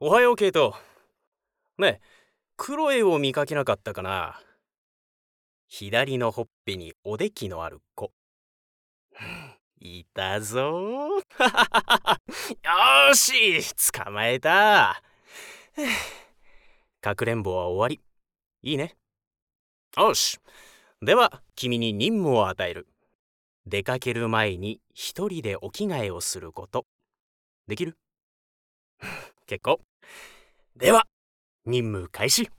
おはよう、ケイト。ねえ、クロエを見かけなかったかな？左のほっぺにおできのある子。いたぞ。よーし、捕まえた。かくれんぼは終わり。いいね。よし。では、君に任務を与える。出かける前に一人でお着替えをすること。できる？結構。では、任務開始。